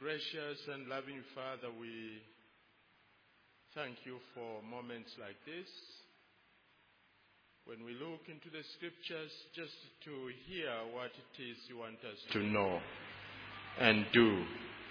Gracious and loving Father, we thank you for moments like this, when we look into the scriptures just to hear what it is you want us to know and do.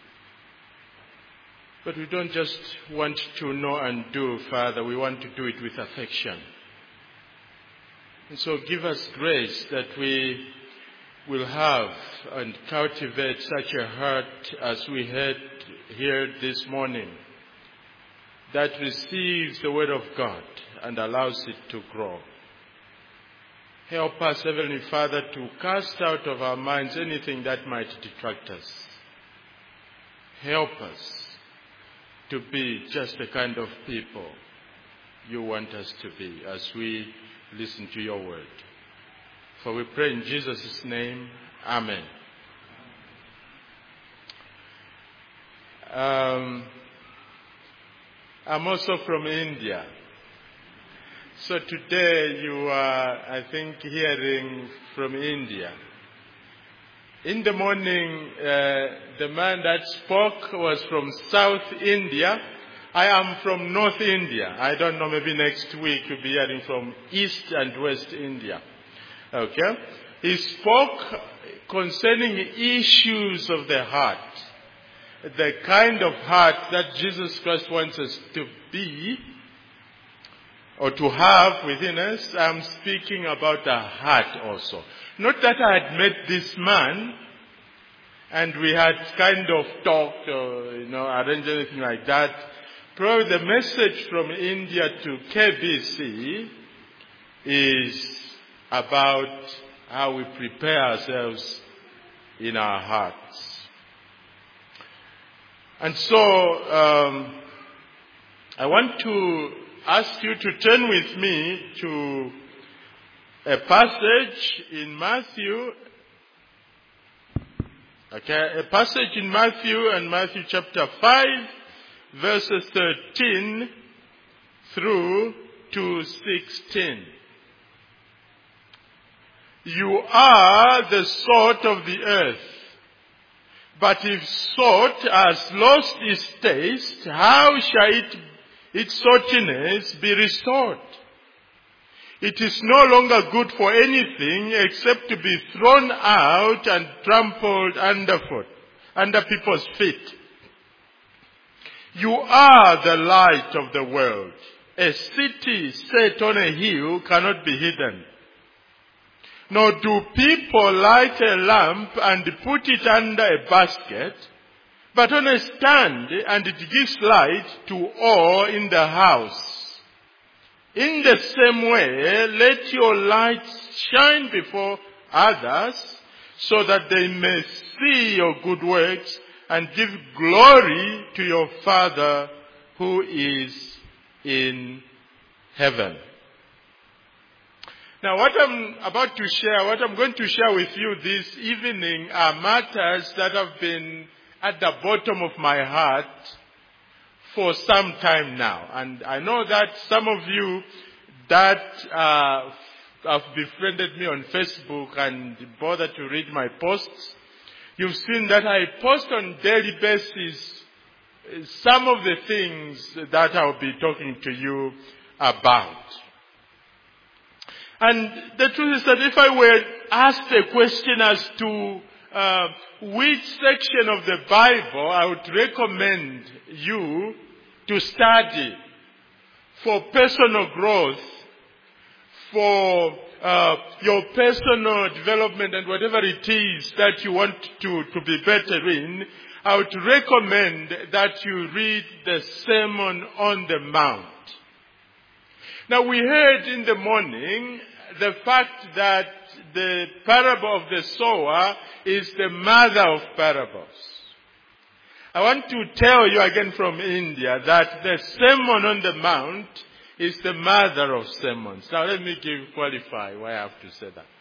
But we don't just want to know and do, Father, we want to do it with affection. And so give us grace that we will have and cultivate such a heart as we had here this morning, that receives the word of God and allows it to grow. Help us, Heavenly Father, to cast out of our minds anything that might detract us. Help us to be just the kind of people you want us to be as we listen to your word. For we pray in Jesus' name, Amen. I'm also from India. So today you are, I think, hearing from India. In the morning, the man that spoke was from South India. I am from North India. I don't know, maybe next week you'll be hearing from East and West India. Okay? He spoke concerning issues of the heart. The kind of heart that Jesus Christ wants us to be or to have within us. I'm speaking about the heart also. Not that I had met this man and we had kind of talked or, arranged anything like that. Probably the message from India to KBC is about how we prepare ourselves in our hearts. And so, I want to ask you to turn with me to a passage in Matthew. Okay, a passage in Matthew and Matthew chapter 5, verses 13 through to 16. You are the salt of the earth. But if salt has lost its taste, how shall its saltiness be restored? It is no longer good for anything except to be thrown out and trampled under people's feet. You are the light of the world. A city set on a hill cannot be hidden. Nor do people light a lamp and put it under a basket, but on a stand, and it gives light to all in the house. In the same way, let your light shine before others, so that they may see your good works and give glory to your Father who is in heaven. Now, what I'm going to share with you this evening are matters that have been at the bottom of my heart for some time now. And I know that some of you that have befriended me on Facebook and bother to read my posts, you've seen that I post on daily basis some of the things that I'll be talking to you about. And the truth is that if I were asked a question as to which section of the Bible I would recommend you to study for personal growth, for your personal development and whatever it is that you want to be better in, I would recommend that you read the Sermon on the Mount. Now, we heard in the morning the fact that the parable of the sower is the mother of parables. I want to tell you again from India that the Sermon on the Mount is the mother of sermons. Now, let me qualify why I have to say that.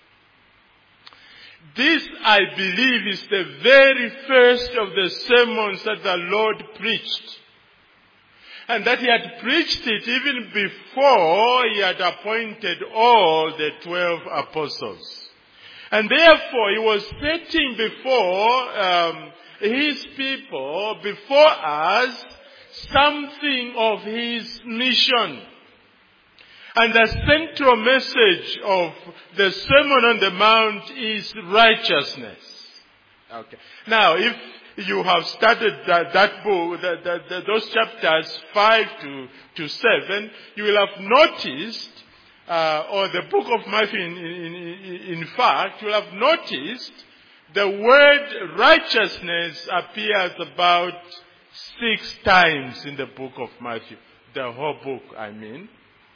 This, I believe, is the very first of the sermons that the Lord preached. And that he had preached it even before he had appointed all the 12 apostles. And therefore, he was setting before his people before us something of his mission. And the central message of the Sermon on the Mount is righteousness. Okay. Now, if you have studied that book, those chapters 5 to 7, you will have noticed, or the book of Matthew, in fact, you will have noticed the word righteousness appears about 6 times in the book of Matthew. The whole book, I mean.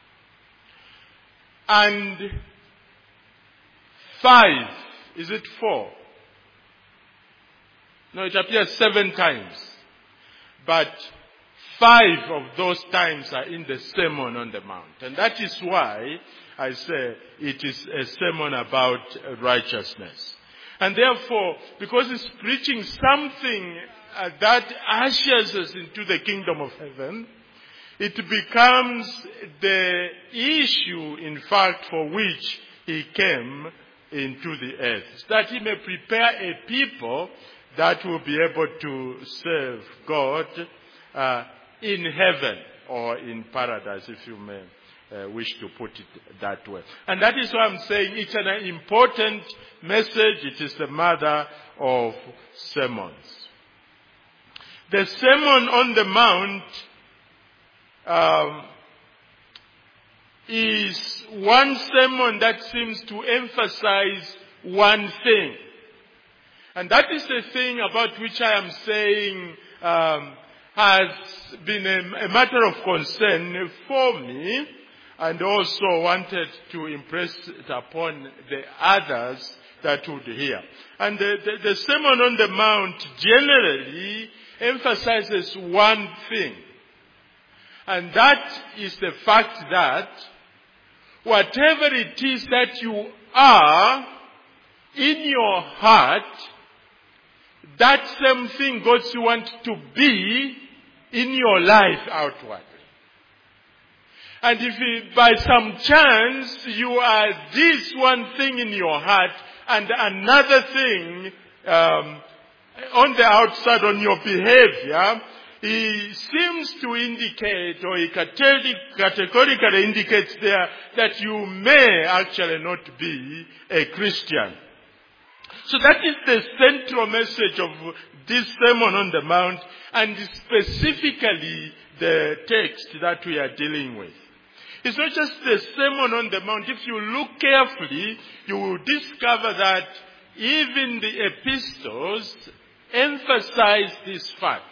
And 5, is it 4? No, it appears 7 times. But 5 of those times are in the Sermon on the Mount. And that is why I say it is a sermon about righteousness. And therefore, because it's preaching something that ushers us into the kingdom of heaven, it becomes the issue, in fact, for which he came into the earth. That he may prepare a people that will be able to serve God in heaven or in paradise, if you may wish to put it that way. And that is why I'm saying it's an important message. It is the mother of sermons. The Sermon on the Mount is one sermon that seems to emphasize one thing. And that is the thing about which I am saying has been a matter of concern for me, and also wanted to impress it upon the others that would hear. And the Sermon on the Mount generally emphasizes one thing. And that is the fact that whatever it is that you are in your heart, that same thing God wants to be in your life outwardly. And if by some chance you are this one thing in your heart and another thing on the outside on your behavior, he seems to indicate, or he categorically indicates there, that you may actually not be a Christian. So that is the central message of this Sermon on the Mount, and specifically the text that we are dealing with. It's not just the Sermon on the Mount. If you look carefully, you will discover that even the epistles emphasize this fact.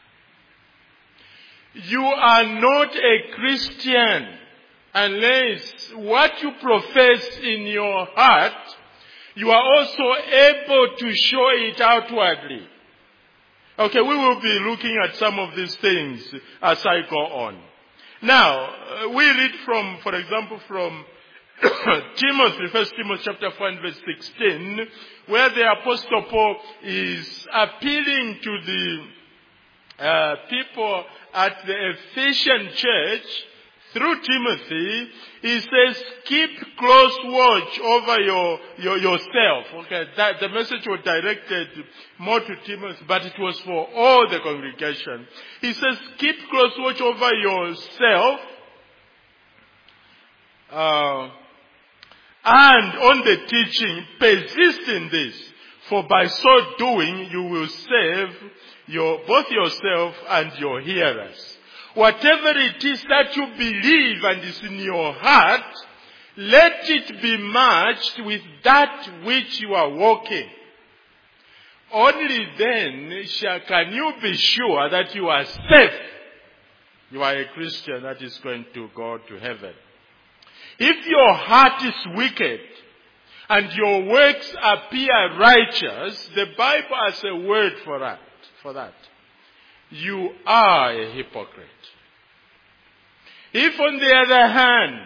You are not a Christian unless what you profess in your heart, you are also able to show it outwardly. Okay, we will be looking at some of these things as I go on. Now, we read from, for example, from Timothy, 1 Timothy chapter 4 and verse 16, where the Apostle Paul is appealing to the people at the Ephesian church through Timothy. He says, keep close watch over yourself. Okay, that the message was directed more to Timothy, but it was for all the congregation. He says, keep close watch over yourself, and on the teaching, persist in this, for by so doing you will save both yourself and your hearers. Whatever it is that you believe and is in your heart, let it be matched with that which you are walking. Only then can you be sure that you are safe. You are a Christian that is going to go to heaven. If your heart is wicked and your works appear righteous, the Bible has a word for that. You are a hypocrite. If on the other hand,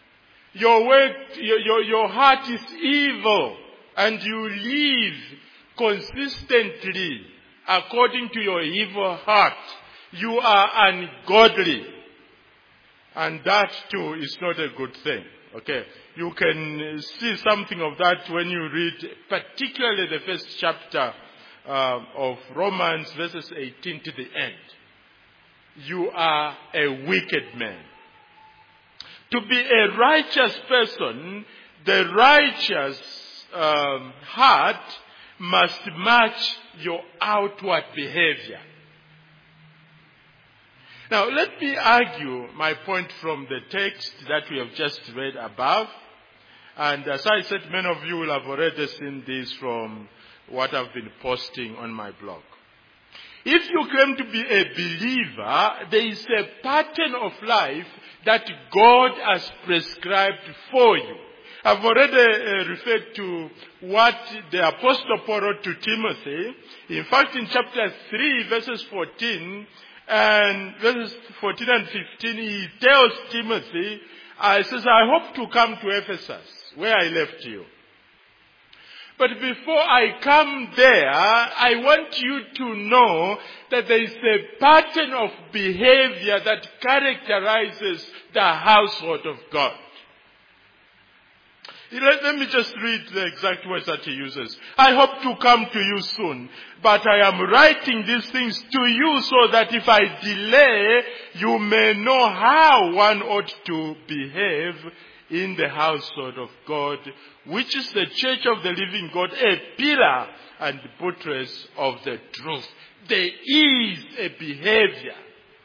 your heart is evil and you live consistently according to your evil heart, you are ungodly. And that too is not a good thing. Okay. You can see something of that when you read particularly the first chapter of Romans verses 18 to the end. You are a wicked man. To be a righteous person, the righteous heart must match your outward behavior. Now, let me argue my point from the text that we have just read above. And as I said, many of you will have already seen this from what I've been posting on my blog. If you claim to be a believer, there is a pattern of life that God has prescribed for you. I've already referred to what the Apostle Paul wrote to Timothy. In fact, in chapter 3, verses 14 and 15, he tells Timothy, he says, I hope to come to Ephesus, where I left you. But before I come there, I want you to know that there is a pattern of behavior that characterizes the household of God. Let me just read the exact words that he uses. I hope to come to you soon, but I am writing these things to you so that if I delay, you may know how one ought to behave in the household of God, which is the church of the living God, a pillar and buttress of the truth. There is a behavior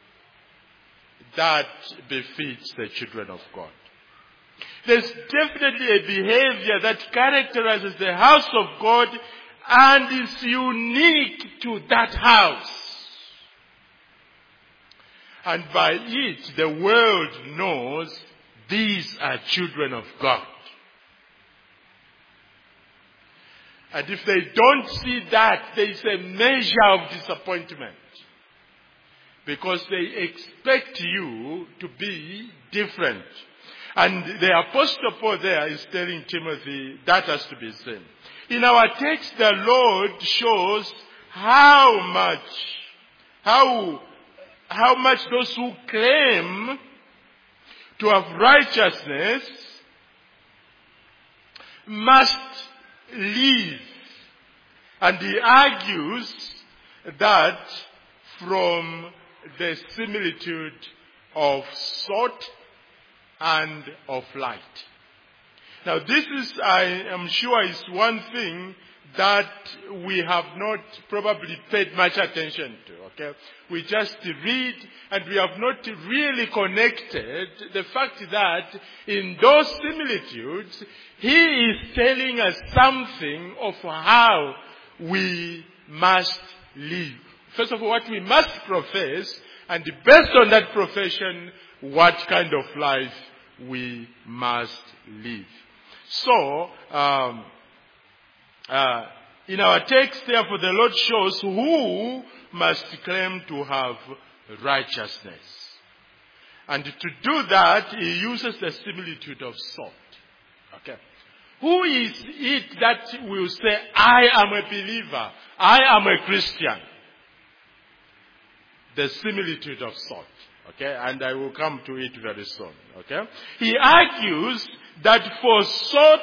that befits the children of God. There's definitely a behavior that characterizes the house of God and is unique to that house. And by it, the world knows these are children of God. And if they don't see that, there is a measure of disappointment. Because they expect you to be different. And the Apostle Paul there is telling Timothy that has to be seen. In our text, the Lord shows how much those who claim to have righteousness must live. And he argues that from the similitude of salt and of light. Now this is, I am sure, is one thing that we have not probably paid much attention to, okay? We just read and we have not really connected the fact that in those similitudes, he is telling us something of how we must live. First of all, what we must profess, and based on that profession, what kind of life we must live. So, in our text, therefore, the Lord shows who must claim to have righteousness. And to do that, he uses the similitude of salt. Okay. Who is it that will say, I am a believer, I am a Christian? The similitude of salt. Okay, and I will come to it very soon. Okay, he argues that for salt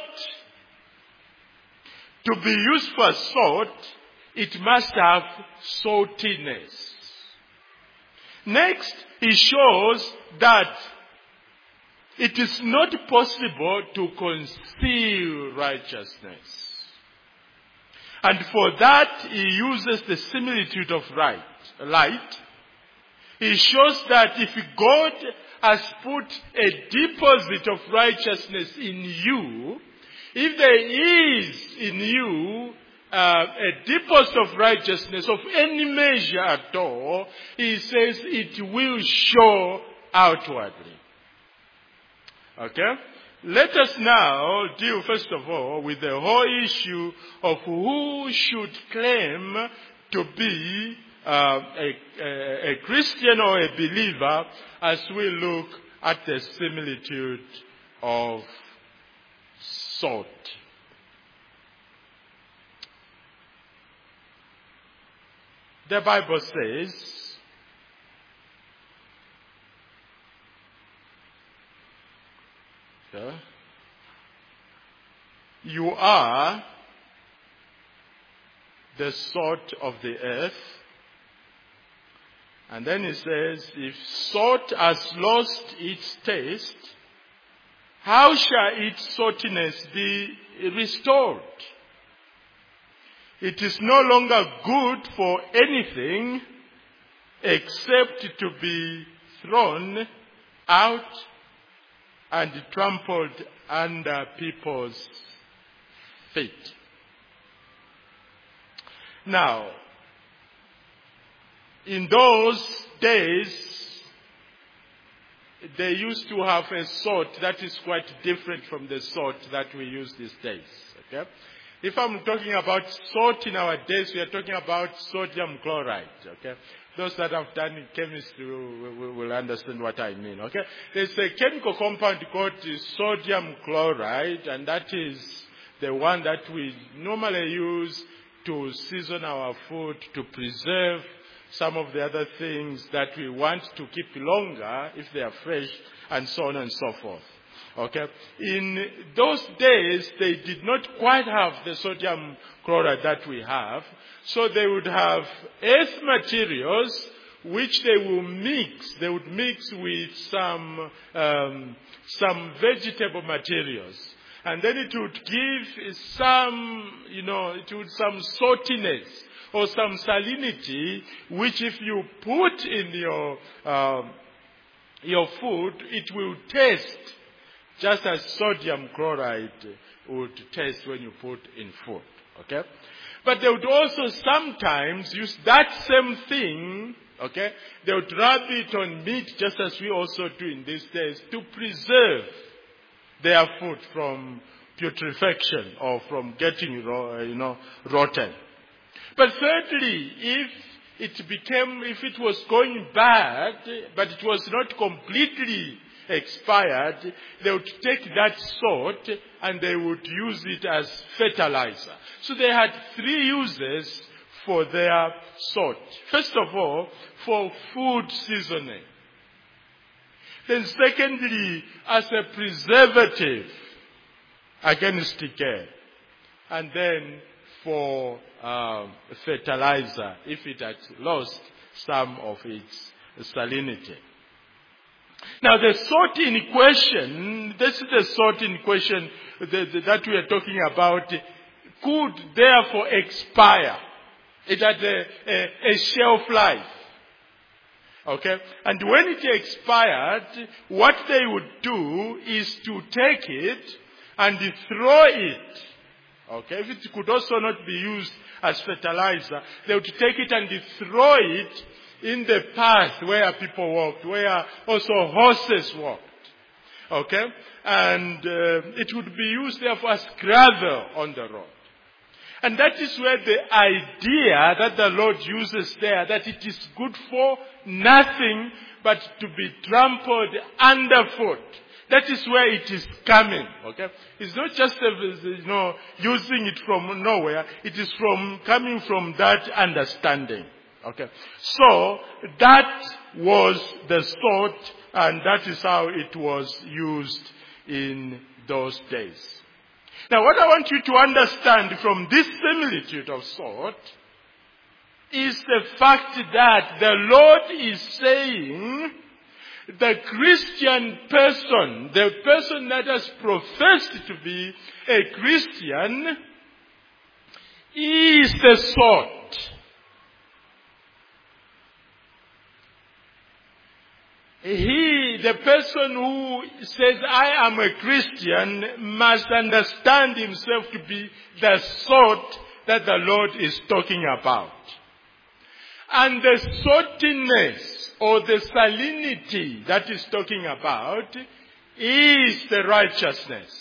to be used for salt, it must have saltiness. Next, he shows that it is not possible to conceal righteousness. And for that, he uses the similitude of light. He shows that if God has put a deposit of righteousness in you, if there is in you a deposit of righteousness of any measure at all, he says it will show outwardly. Okay? Let us now deal first of all with the whole issue of who should claim to be a Christian or a believer as we look at the similitude of salt. The Bible says, you are the salt of the earth. And then he says, if salt has lost its taste, how shall its saltiness be restored? It is no longer good for anything except to be thrown out and trampled under people's feet. Now, in those days, they used to have a salt that is quite different from the salt that we use these days. Okay? If I'm talking about salt in our days, we are talking about sodium chloride. Okay? Those that have done chemistry will understand what I mean. Okay? There's a chemical compound called sodium chloride, and that is the one that we normally use to season our food, to preserve some of the other things that we want to keep longer if they are fresh, and so on and so forth. Okay? In those days, they did not quite have the sodium chloride that we have. So they would have earth materials which they will mix. They would mix with some vegetable materials. And then it would give some saltiness or some salinity, which if you put in your food, it will taste just as sodium chloride would taste when you put in food. Okay? But they would also sometimes use that same thing, okay? They would rub it on meat, just as we also do in these days, to preserve their food from putrefaction or from getting, rotten. But thirdly, if it was going bad, but it was not completely expired, they would take that salt and they would use it as fertilizer. So they had 3 uses for their salt. First of all, for food seasoning. Then secondly, as a preservative against decay. And then for fertilizer, if it had lost some of its salinity. Now the salt in question, this is the salt in question that we are talking about, could therefore expire. It had a shelf life. Okay? And when it expired, what they would do is to take it and throw it. Okay? If it could also not be used as fertilizer, they would take it and throw it in the path where people walked, where also horses walked. Okay? And it would be used therefore as gravel on the road. And that is where the idea that the Lord uses there, that it is good for nothing but to be trampled underfoot. That is where it is coming. Okay? It's not just using it from nowhere. It is coming from that understanding. Okay? So that was the salt, and that is how it was used in those days. Now what I want you to understand from this similitude of salt is the fact that the Lord is saying the Christian person, the person that has professed to be a Christian, is the salt. The person who says, I am a Christian, must understand himself to be the salt that the Lord is talking about. And the saltiness or the salinity that he's talking about is the righteousness.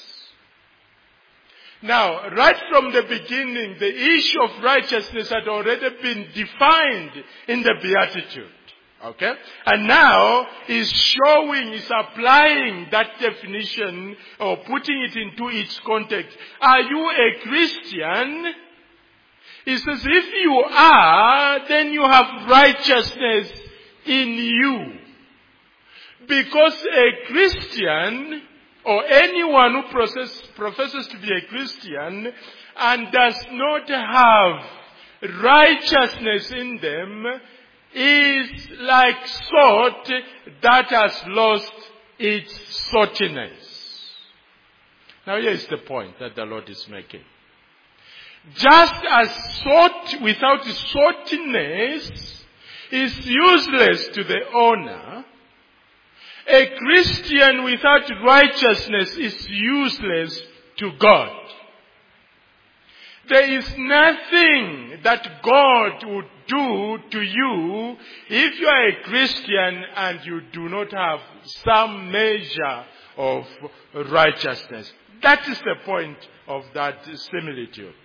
Now, right from the beginning, the issue of righteousness had already been defined in the Beatitude. Okay? And now he's applying that definition or putting it into its context. Are you a Christian? He says, if you are, then you have righteousness in you. Because a Christian, or anyone who professes to be a Christian, and does not have righteousness in them is like salt that has lost its saltiness. Now here is the point that the Lord is making. Just as salt without saltiness is useless to the owner, a Christian without righteousness is useless to God. There is nothing that God would do to you if you are a Christian and you do not have some measure of righteousness. That is the point of that similitude.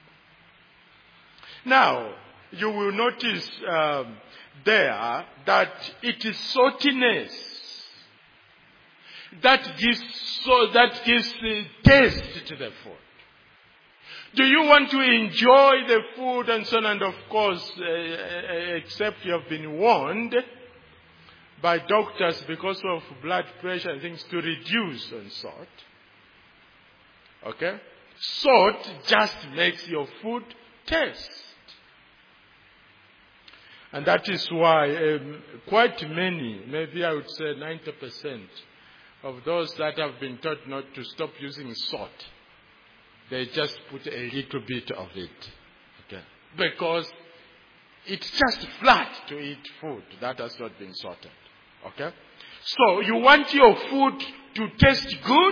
Now, you will notice there that it is saltiness that gives taste to the food. Do you want to enjoy the food and so on, and of course, except you have been warned by doctors because of blood pressure and things to reduce on salt. Okay? Salt just makes your food taste. And that is why quite many, maybe I would say 90% of those that have been taught not to stop using salt, they just put a little bit of it. Okay? Because it's just flat to eat food that has not been salted. Okay? So you want your food to taste good?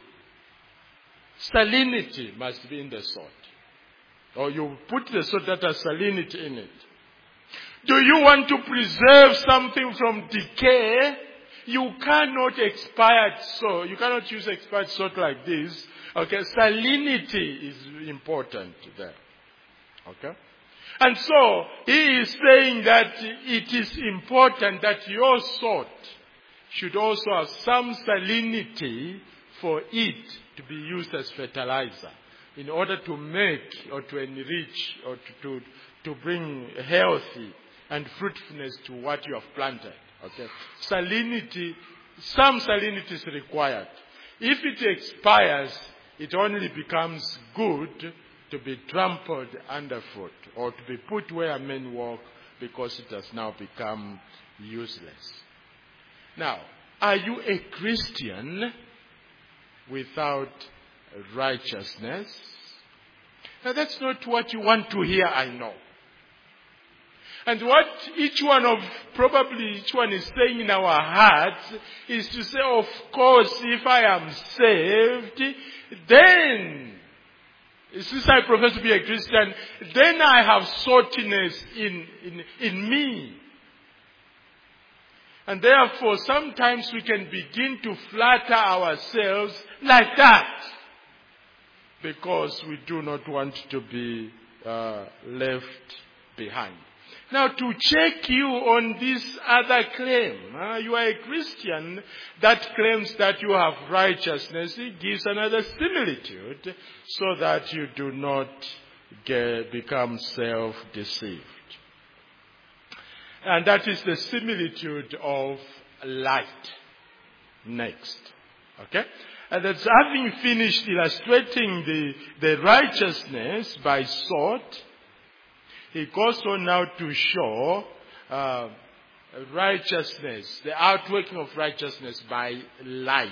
Salinity must be in the salt. Or you put the salt that has salinity in it. Do you want to preserve something from decay? You cannot expired salt. You cannot use expired salt like this. Okay, salinity is important there. Okay? And so, he is saying that it is important that your salt should also have some salinity for it to be used as fertilizer in order to make or to enrich or to bring healthy and fruitfulness to what you have planted. Okay? Salinity, some salinity is required. If it expires, it only becomes good to be trampled underfoot or to be put where men walk because it has now become useless. Now, are you a Christian without righteousness? Now, that's not what you want to hear, I know. And what each one is saying in our hearts is to say, of course, if I am saved, then, since I profess to be a Christian, then I have saltiness in me. And therefore, sometimes we can begin to flatter ourselves like that, because we do not want to be left behind. Now, to check you on this other claim, you are a Christian that claims that you have righteousness. It gives another similitude so that you do not become self-deceived. And that is the similitude of light. Next. Okay? And that's having finished illustrating the righteousness by salt, he goes on now to show righteousness, the outworking of righteousness by light.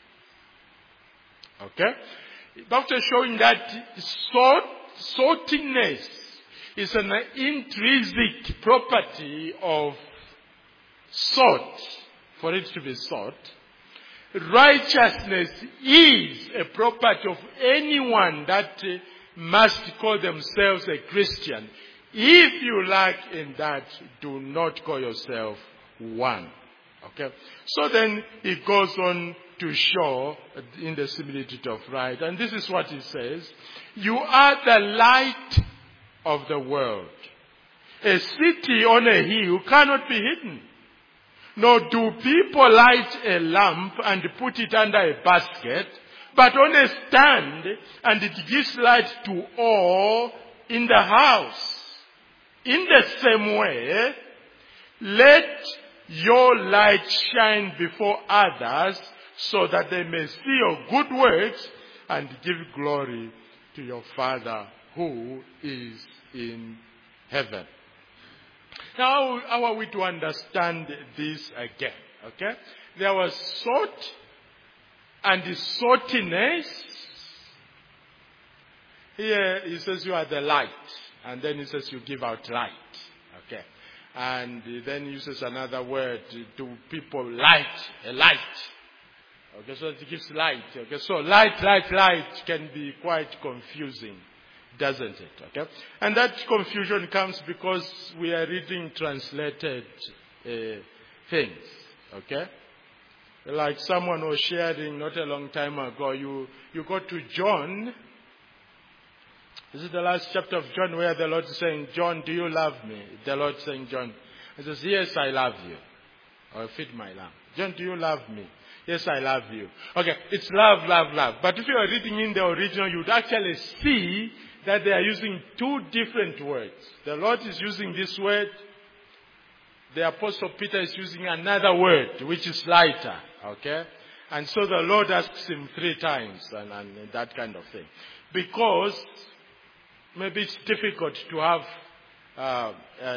Okay? After showing that saltiness is an intrinsic property of salt, for it to be salt, righteousness is a property of anyone that must call themselves a Christian. If you lack in that, do not call yourself one. Okay? So then he goes on to show in the similitude of light. And this is what he says. You are the light of the world. A city on a hill cannot be hidden. Nor do people light a lamp and put it under a basket, but on a stand, and it gives light to all in the house. In the same way, let your light shine before others so that they may see your good works and give glory to your Father who is in heaven. Now, how are we to understand this again? Okay? There was salt and the saltiness. Here he says you are the light. And then he says you give out light. Okay? And then he uses another word to people, light, a light. Okay, so it gives light. Okay, so light can be quite confusing, doesn't it? Okay, and that confusion comes because we are reading translated things. Okay, like someone was sharing not a long time ago. You go to John. This is the last chapter of John where the Lord is saying, "John, do you love me?" The Lord is saying, "John," he says, "Yes, I love you. I'll feed my lamb." "John, do you love me?" "Yes, I love you." Okay, it's love, love, love. But if you are reading in the original, you'd actually see that they are using two different words. The Lord is using this word. The Apostle Peter is using another word, which is lighter. Okay? And so the Lord asks him 3 times and that kind of thing. Because maybe it's difficult to have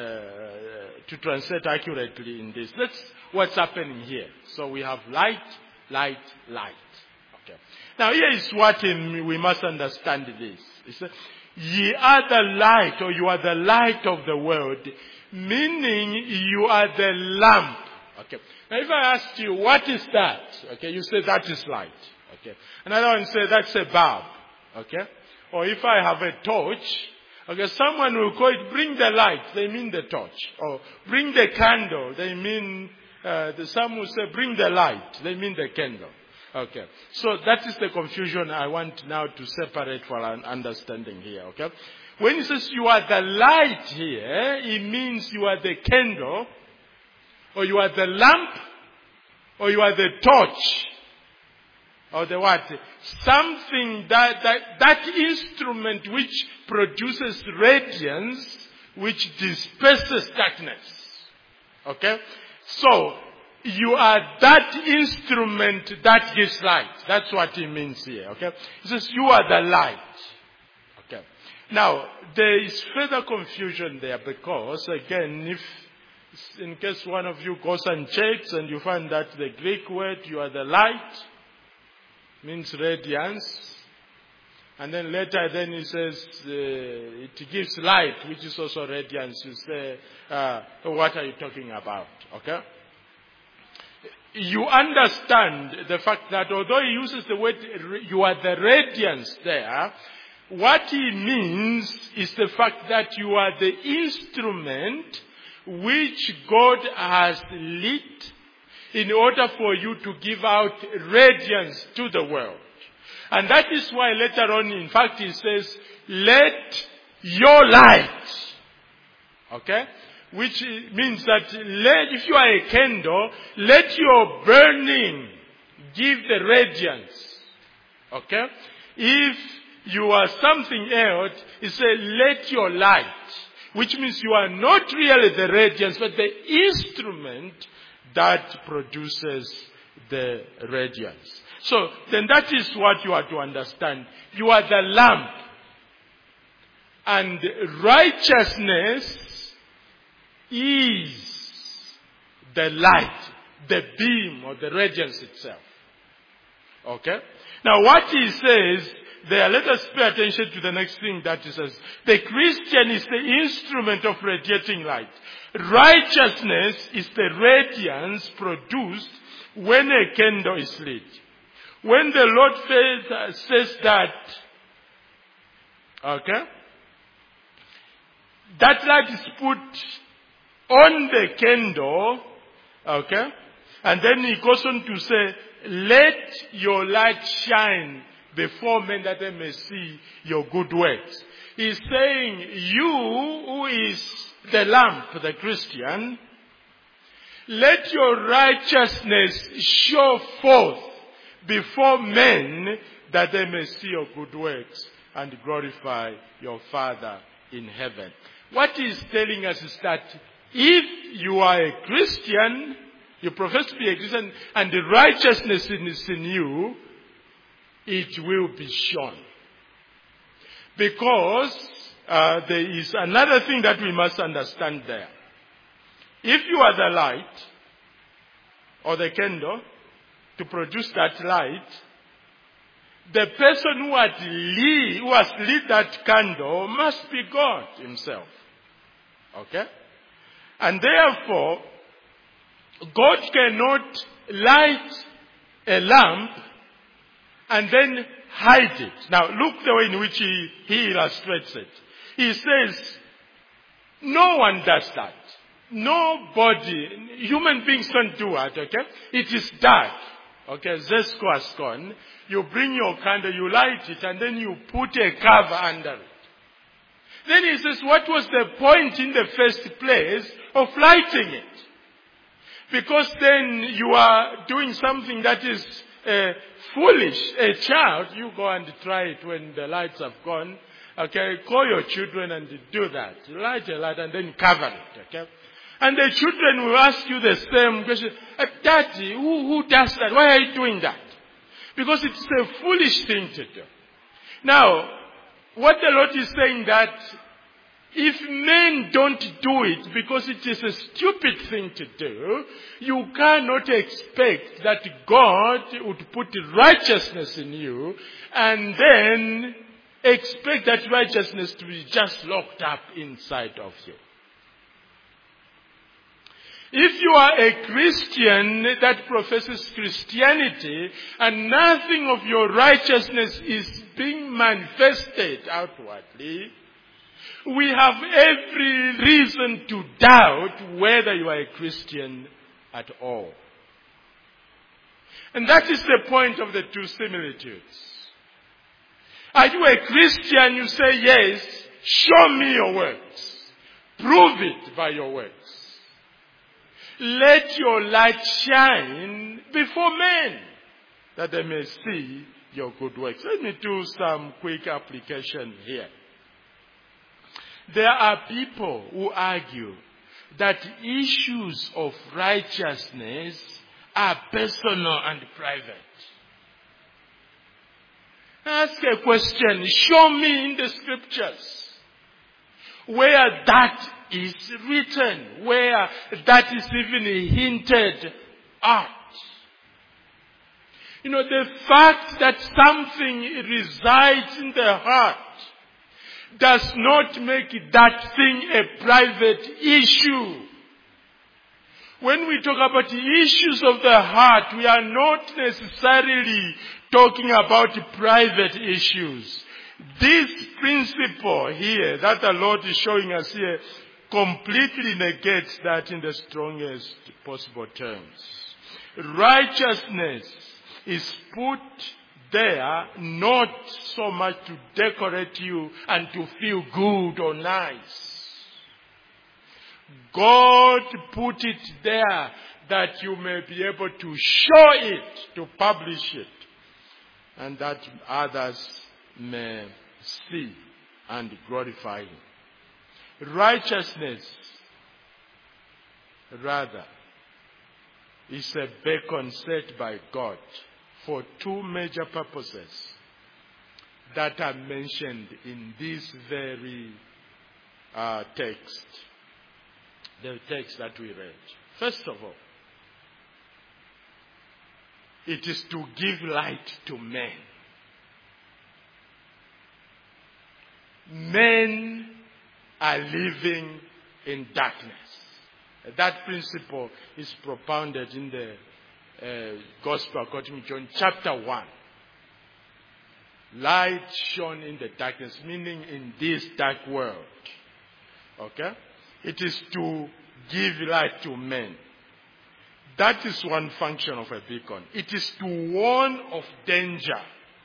to translate accurately in this. That's what's happening here. So we have light, light, light. Okay. Now here is what we must understand this. It says, ye are the light, or you are the light of the world, meaning you are the lamp. Okay. Now if I ask you, what is that? Okay, you say that is light. Okay. Another one say that's a bulb. Okay. Or if I have a torch, okay, someone will call it, bring the light, they mean the torch. Or bring the candle, they mean, some will say, bring the light, they mean the candle. Okay, so that is the confusion I want now to separate for an understanding here, okay? When he says you are the light here, it means you are the candle, or you are the lamp, or you are the torch. Or the what? Something that instrument which produces radiance, which disperses darkness. Okay? So, you are that instrument that gives light. That's what he means here. Okay? He says, you are the light. Okay. Now, there is further confusion there because, again, if in case one of you goes and checks and you find that the Greek word, you are the light, means radiance. And then later he says it gives light, which is also radiance. You say, what are you talking about? Okay? You understand the fact that although he uses the word you are the radiance there, what he means is the fact that you are the instrument which God has lit in order for you to give out radiance to the world. And that is why later on, in fact, he says, let your light. Okay? Which means that if you are a candle, let your burning give the radiance. Okay? If you are something else, he says, let your light. Which means you are not really the radiance, but the instrument that produces the radiance. So, then that is what you are to understand. You are the lamp. And righteousness is the light, the beam or the radiance itself. Okay? Now what he says there, let us pay attention to the next thing that he says. The Christian is the instrument of radiating light. Righteousness is the radiance produced when a candle is lit. When the Lord says that, okay, that light is put on the candle, okay, and then he goes on to say, let your light shine before men that they may see your good works. He's saying, you who is the lamp, the Christian, let your righteousness show forth before men that they may see your good works and glorify your Father in heaven. What he's telling us is that if you are a Christian, you profess to be a Christian, and the righteousness is in you, it will be shown. Because there is another thing that we must understand there. If you are the light, or the candle, to produce that light, the person who has lit that candle must be God himself. Okay? And therefore, God cannot light a lamp and then hide it. Now, look the way in which he illustrates it. He says, no one does that. Nobody, human beings don't do that, okay? It is dark. Okay, Zesko has gone. You bring your candle, you light it, and then you put a cover under it. Then he says, what was the point in the first place of lighting it? Because then you are doing something that is foolish. A child, you go and try it when the lights have gone. Okay, call your children and do that. Light a light and then cover it, okay? And the children will ask you the same question. Daddy, who does that? Why are you doing that? Because it's a foolish thing to do. Now, what the Lord is saying that if men don't do it because it is a stupid thing to do, you cannot expect that God would put righteousness in you and then expect that righteousness to be just locked up inside of you. If you are a Christian that professes Christianity and nothing of your righteousness is being manifested outwardly, we have every reason to doubt whether you are a Christian at all. And that is the point of the two similitudes. Are you a Christian? You say yes. Show me your works. Prove it by your works. Let your light shine before men, that they may see your good works. Let me do some quick application here. There are people who argue that issues of righteousness are personal and private. Ask a question. Show me in the scriptures where that is written, where that is even hinted at. You know, the fact that something resides in the heart does not make that thing a private issue. When we talk about the issues of the heart, we are not necessarily talking about private issues. This principle here that the Lord is showing us here completely negates that in the strongest possible terms. Righteousness is put there not so much to decorate you and to feel good or nice. God put it there that you may be able to show it, to publish it, and that others may see and glorify Him. Righteousness, rather, is a beacon set by God for two major purposes that are mentioned in this very text, the text that we read. First of all, it is to give light to men. Men are living in darkness. That principle is propounded in the Gospel according to John chapter 1. Light shone in the darkness, meaning in this dark world. Okay? It is to give light to men. That is one function of a beacon. It is to warn of danger.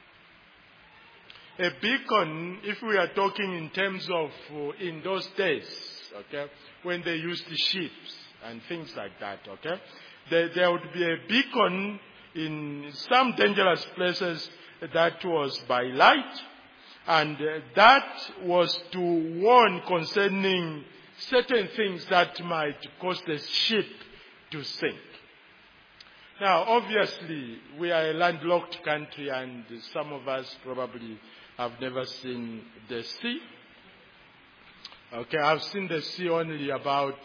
A beacon, if we are talking in terms of in those days, okay, when they used the ships and things like that, okay, there would be a beacon in some dangerous places that was by light, and that was to warn concerning certain things that might cause the ship to sink. Now, obviously, we are a landlocked country, and some of us probably have never seen the sea. Okay, I've seen the sea only about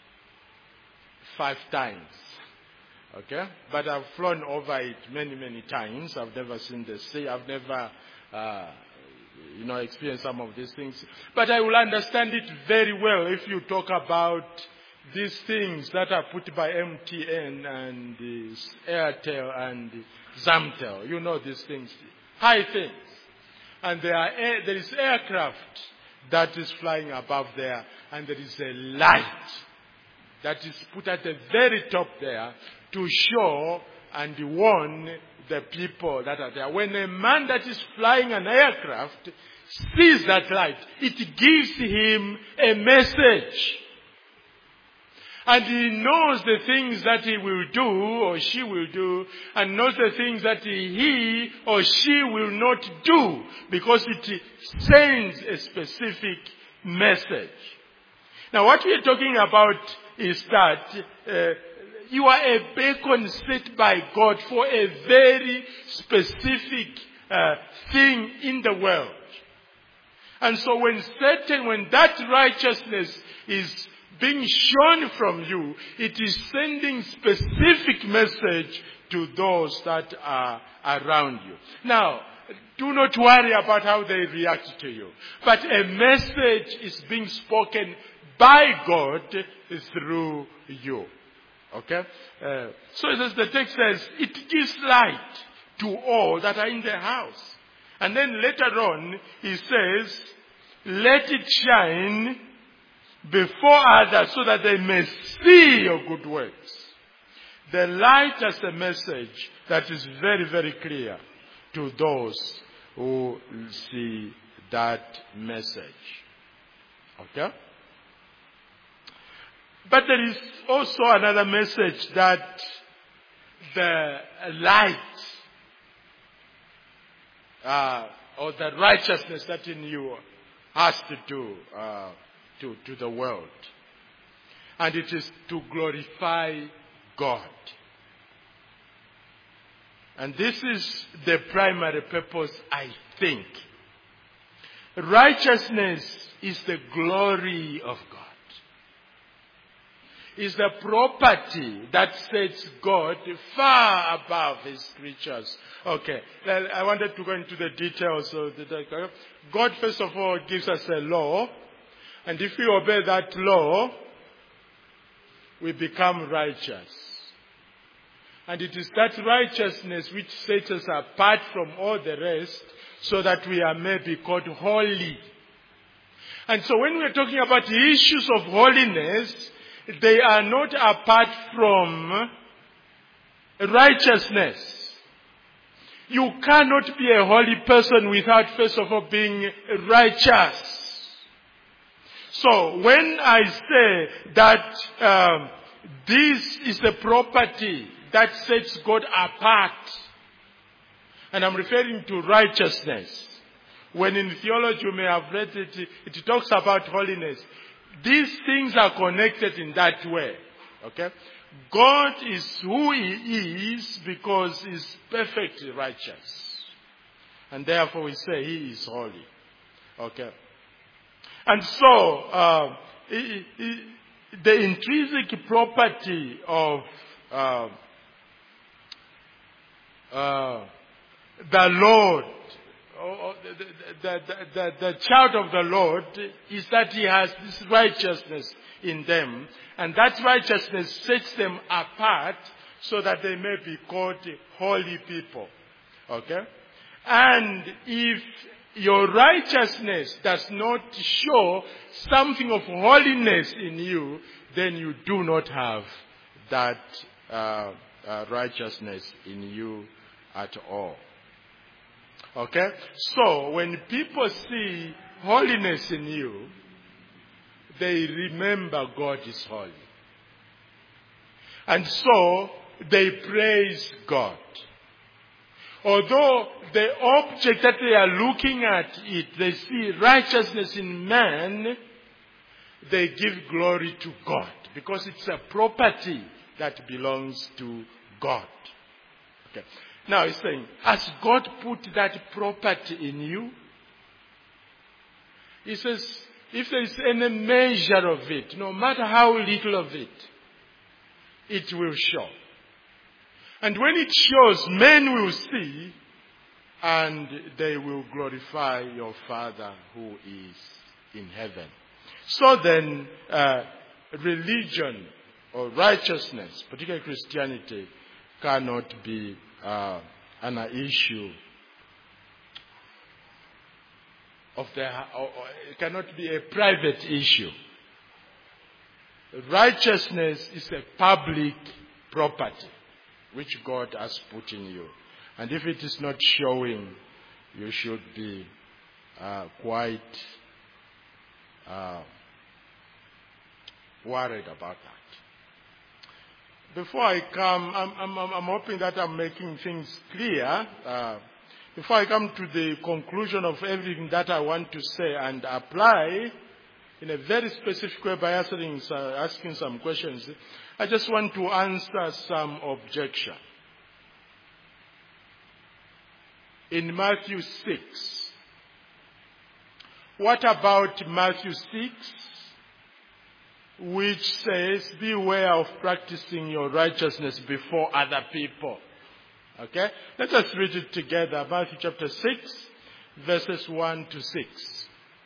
5 times. Okay, but I've flown over it many, many times. I've never seen the sea. I've never, experienced some of these things. But I will understand it very well if you talk about these things that are put by MTN and Airtel and Zamtel. You know these things. High things. And there is aircraft that is flying above there. And there is a light that is put at the very top there to show and warn the people that are there. When a man that is flying an aircraft sees that light, it gives him a message. And he knows the things that he will do or she will do, and knows the things that he or she will not do, because it sends a specific message. Now what we are talking about is that you are a beacon set by God for a very specific thing in the world. And so when that righteousness is being shown from you, it is sending specific message to those that are around you. Now, do not worry about how they react to you. But a message is being spoken by God through you. Okay? So as the text says, it gives light to all that are in the house. And then later on, he says, let it shine before others so that they may see your good works. The light has a message that is very, very clear to those who see that message. Okay? But there is also another message that the light or the righteousness that in you has to do to the world. And it is to glorify God. And this is the primary purpose, I think. Righteousness is the glory of God. Is the property that sets God far above his creatures. Okay, I wanted to go into the details of the God, first of all, gives us a law. And if we obey that law, we become righteous. And it is that righteousness which sets us apart from all the rest, so that we are maybe called holy. And so when we are talking about the issues of holiness, they are not apart from righteousness. You cannot be a holy person without first of all being righteous. So when I say that this is the property that sets God apart, and I'm referring to righteousness. When in theology you may have read it, it talks about holiness. These things are connected in that way. Okay? God is who he is because he is perfectly righteous. And therefore we say he is holy. Okay? And so, the intrinsic property of the Lord, the child of the Lord, is that he has this righteousness in them. And that righteousness sets them apart so that they may be called holy people. Okay? And if your righteousness does not show something of holiness in you, then you do not have that righteousness in you at all. Okay? So, when people see holiness in you, they remember God is holy. And so, they praise God. Although the object that they are looking at they see righteousness in man, they give glory to God. Because it's a property that belongs to God. Okay. Now he's saying, has God put that property in you? He says, if there is any measure of it, no matter how little of it, it will show. And when it shows, men will see, and they will glorify your Father who is in heaven. So then, religion or righteousness, particularly Christianity, cannot be an issue of it cannot be a private issue. Righteousness is a public property which God has put in you. And if it is not showing, you should be quite worried about that. Before I come, I'm hoping that I'm making things clear. Before I come to the conclusion of everything that I want to say and apply in a very specific way by asking some questions, I just want to answer some objection. In Matthew 6, what about Matthew 6, which says, beware of practicing your righteousness before other people? Okay? Let us read it together. Matthew chapter 6, verses 1 to 6.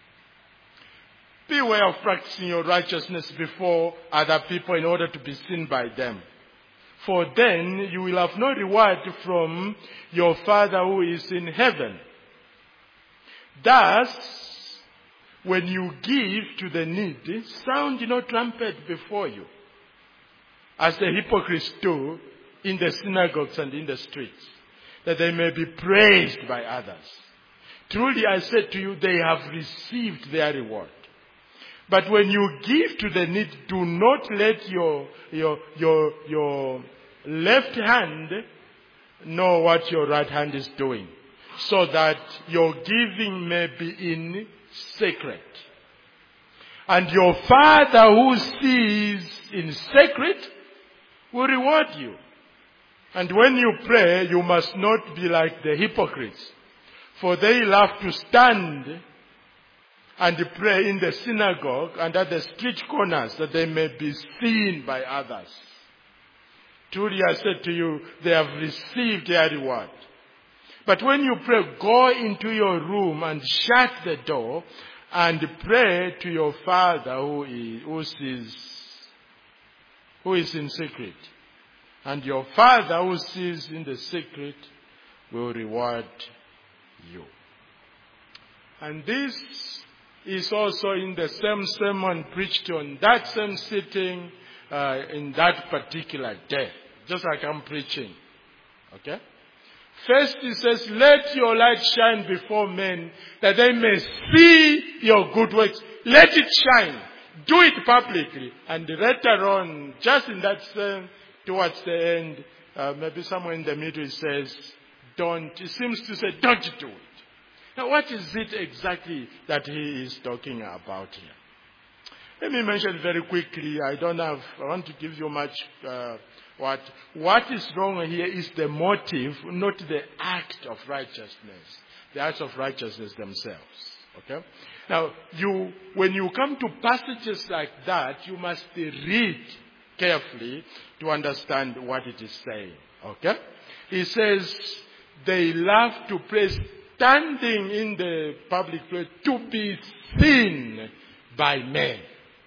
Beware of practicing your righteousness before other people in order to be seen by them. For then you will have no reward from your Father who is in heaven. Thus, when you give to the needy, sound no trumpet before you, as the hypocrites do in the synagogues and in the streets, that they may be praised by others. Truly I say to you, they have received their reward. But when you give to the needy, do not let your left hand know what your right hand is doing, so that your giving may be in secret. And your Father who sees in secret will reward you. And when you pray, you must not be like the hypocrites, for they love to stand and pray in the synagogue and at the street corners, that they may be seen by others. Truly I said to you, they have received their reward. But when you pray, go into your room and shut the door and pray to your Father who is in secret. And your Father who sees in the secret will reward you. And this is also in the same sermon preached on that same sitting in that particular day. Just like I'm preaching. Okay? First he says, let your light shine before men, that they may see your good works. Let it shine. Do it publicly. And later on, just in that same, towards the end, maybe somewhere in the middle it says, don't. It seems to say, don't do it. Now what is it exactly that he is talking about here? Let me mention very quickly. I want to give you much, what is wrong here is the motive, not the act of righteousness. The acts of righteousness themselves. Okay? Now, when you come to passages like that, you must read carefully to understand what it is saying. Okay? He says, they love to pray standing in the public place to be seen by men.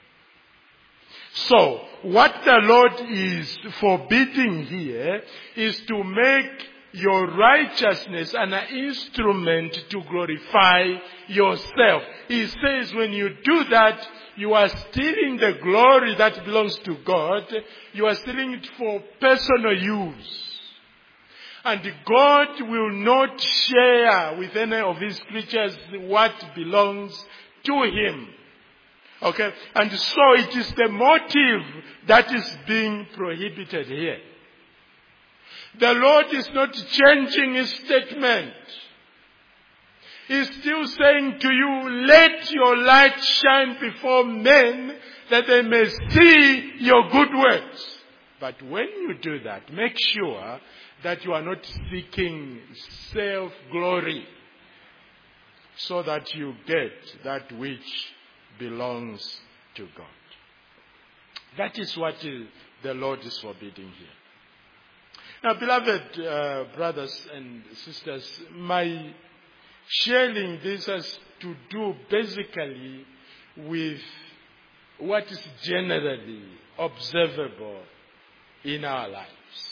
So, what the Lord is forbidding here is to make your righteousness an instrument to glorify yourself. He says when you do that, you are stealing the glory that belongs to God. You are stealing it for personal use. And God will not share with any of his creatures what belongs to him. Okay? And so it is the motive that is being prohibited here. The Lord is not changing his statement. He's still saying to you, let your light shine before men, that they may see your good works. But when you do that, make sure that you are not seeking self-glory, so that you get that which belongs to God. That is what the Lord is forbidding here. Now, beloved brothers and sisters, my sharing this has to do basically with what is generally observable in our lives.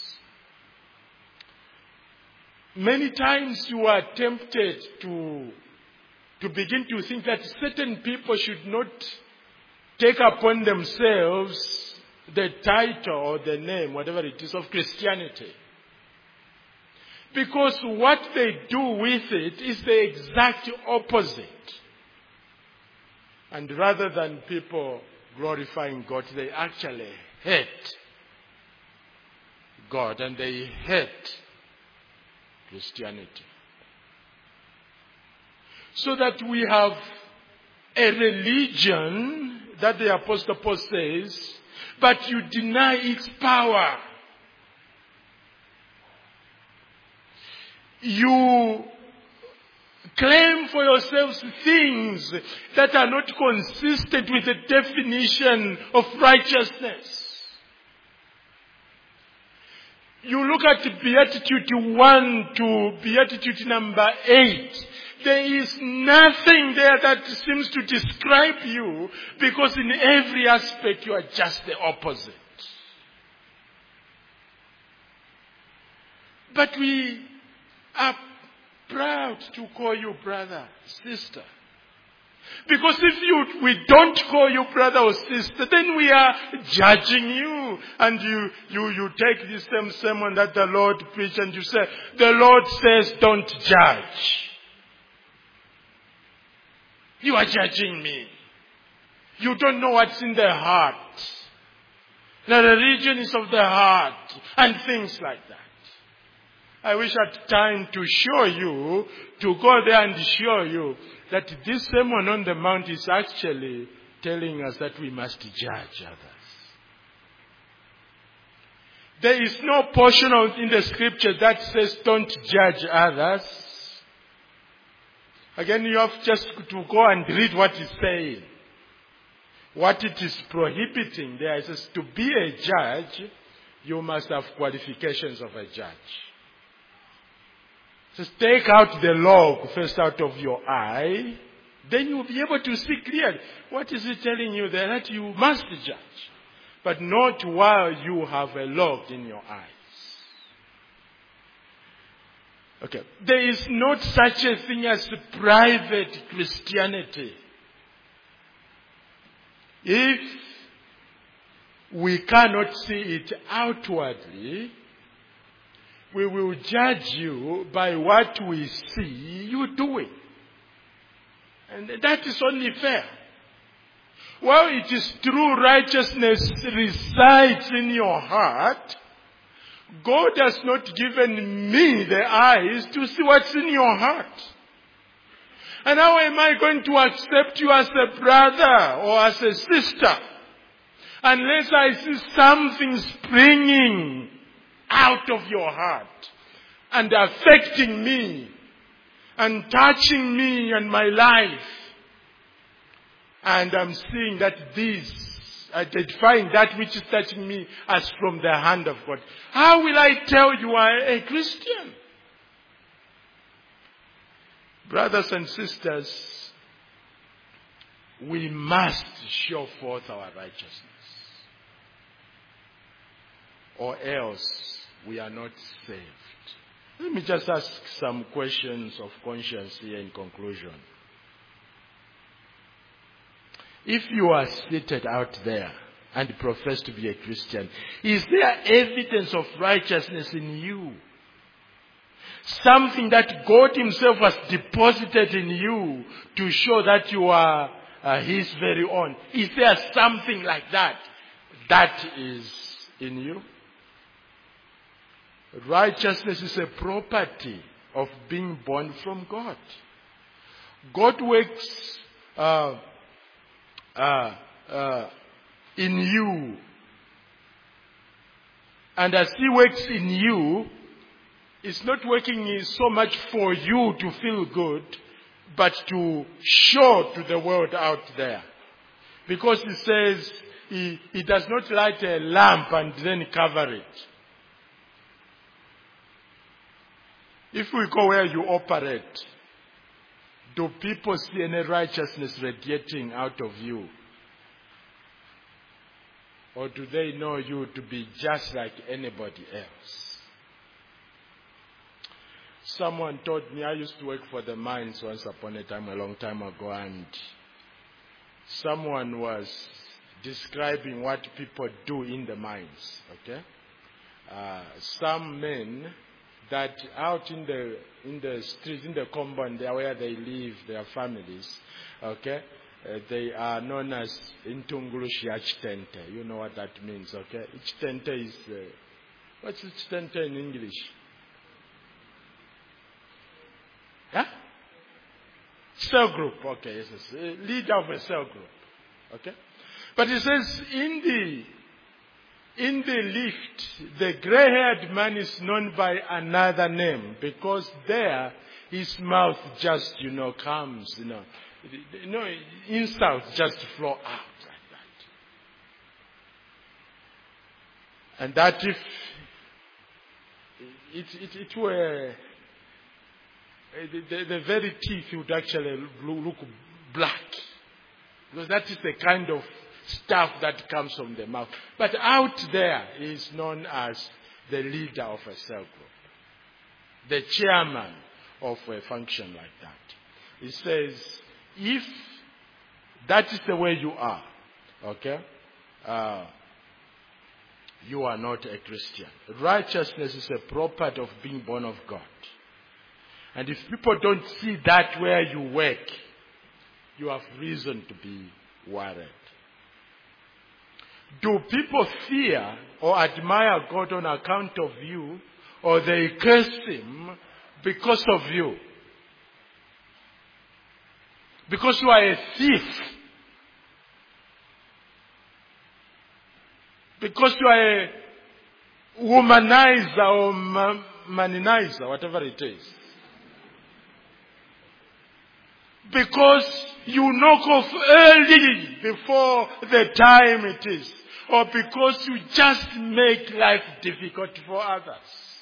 Many times you are tempted to begin to think that certain people should not take upon themselves the title or the name, whatever it is, of Christianity. Because what they do with it is the exact opposite. And rather than people glorifying God, they actually hate God and they hate Christianity. So that we have a religion that the Apostle Paul says, but you deny its power. You claim for yourselves things that are not consistent with the definition of righteousness. You look at Beatitude 1 to Beatitude number 8. There is nothing there that seems to describe you, because in every aspect you are just the opposite. But we are proud to call you brother, sister. Because if we don't call you brother or sister, then we are judging you. And you take this same sermon that the Lord preached and you say, the Lord says don't judge. You are judging me. You don't know what's in the heart. The religion is of the heart and things like that. I wish I had time to show you, to go there and show you that this Sermon on the Mount is actually telling us that we must judge others. There is no portion in the scripture that says don't judge others. Again, you have just to go and read what it's saying. What it is prohibiting there is to be a judge, you must have qualifications of a judge. Just take out the log first out of your eye, then you'll be able to see clearly. What is it telling you there? That you must judge, but not while you have a log in your eyes. Okay. There is not such a thing as private Christianity. If we cannot see it outwardly, we will judge you by what we see you doing. And that is only fair. Well, it is true righteousness resides in your heart. God has not given me the eyes to see what's in your heart. And how am I going to accept you as a brother or as a sister unless I see something springing out of your heart and affecting me and touching me and my life? And I'm seeing that identifying that which is touching me as from the hand of God. How will I tell you are a Christian? Brothers and sisters, we must show forth our righteousness, or else we are not saved. Let me just ask some questions of conscience here in conclusion. If you are seated out there and profess to be a Christian, is there evidence of righteousness in you? Something that God Himself has deposited in you to show that you are His very own. Is there something like that is in you? Righteousness is a property of being born from God. God works in you. And as He works in you, it's not working so much for you to feel good, but to show to the world out there Because he says he does not light a lamp and then cover it. If we go where you operate, do people see any righteousness radiating out of you? Or do they know you to be just like anybody else? Someone told me, I used to work for the mines once upon a time, a long time ago, and someone was describing what people do in the mines, okay? Some men that out in the streets, in the compound, there where they live, their families, okay? They are known as Intungulushi Ichtente. You know what that means, okay? Ichtente is, what's Ichtente in English? Huh? Cell group, okay, yes, leader of a cell group, okay? But it says in the lift, the gray-haired man is known by another name because there his mouth just, comes, insults just flow out like that. And that if it were, the very teeth would actually look black. Because that is the kind of stuff that comes from the mouth. But out there is known as the leader of a cell group, the chairman of a function like that. It says, if that is the way you are, okay, you are not a Christian. Righteousness is a property of being born of God. And if people don't see that where you work, you have reason to be worried. Do people fear or admire God on account of you, or they curse Him because of you? Because you are a thief. Because you are a womanizer or maninizer, whatever it is. Because you knock off early before the time it is. Or because you just make life difficult for others.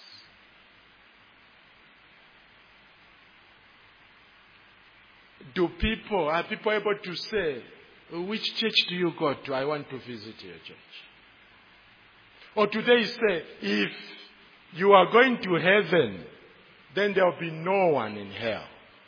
Are people able to say, which church do you go to? I want to visit your church. Or do they say, if you are going to heaven, then there will be no one in hell?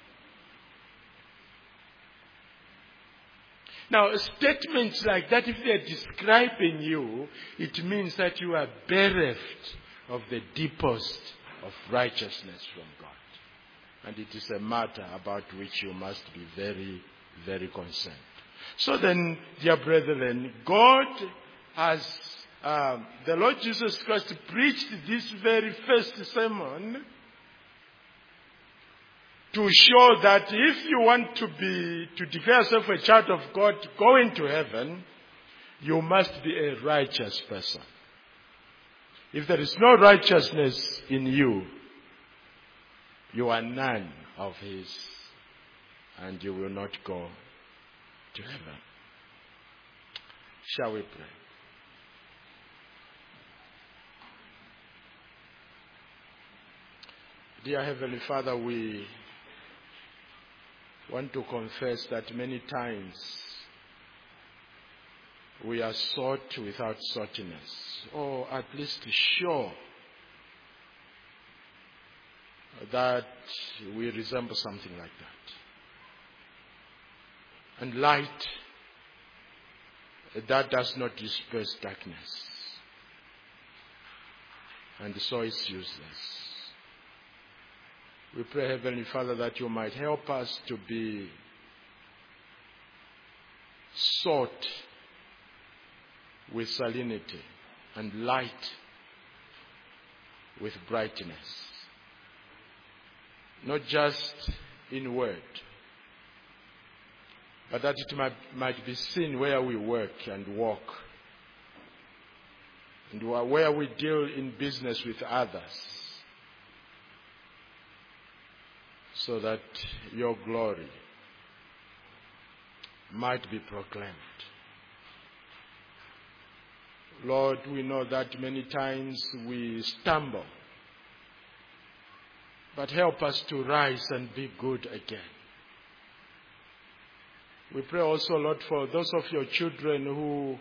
Now, statements like that, if they're describing you, it means that you are bereft of the deepest of righteousness from God. And it is a matter about which you must be very, very concerned. So then, dear brethren, God has, the Lord Jesus Christ preached this very first sermon to show that if you want to declare yourself a child of God, going to heaven, you must be a righteous person. If there is no righteousness in you, you are none of His, and you will not go to heaven. Shall we pray? Dear Heavenly Father, we want to confess that many times we are sought without saltiness, or at least sure that we resemble something like that. And light that does not disperse darkness, and so it's useless. We pray, Heavenly Father, that you might help us to be sought with salinity and light with brightness. Not just in word, but that it might be seen where we work and walk, and where we deal in business with others, so that your glory might be proclaimed. Lord, we know that many times we stumble. But help us to rise and be good again. We pray also, Lord, for those of your children who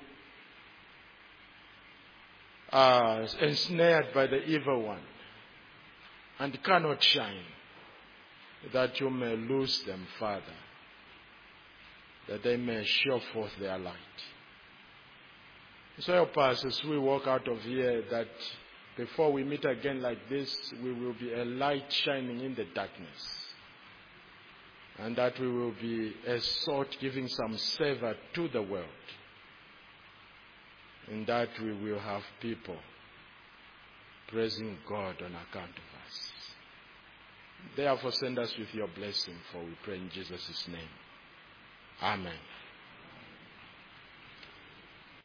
are ensnared by the evil one and cannot shine, that you may loose them, Father, that they may show forth their light. So help us as we walk out of here, that before we meet again like this, we will be a light shining in the darkness. And that we will be a salt giving some savor to the world. And that we will have people praising God on account of us. Therefore, send us with your blessing, for we pray in Jesus' name. Amen.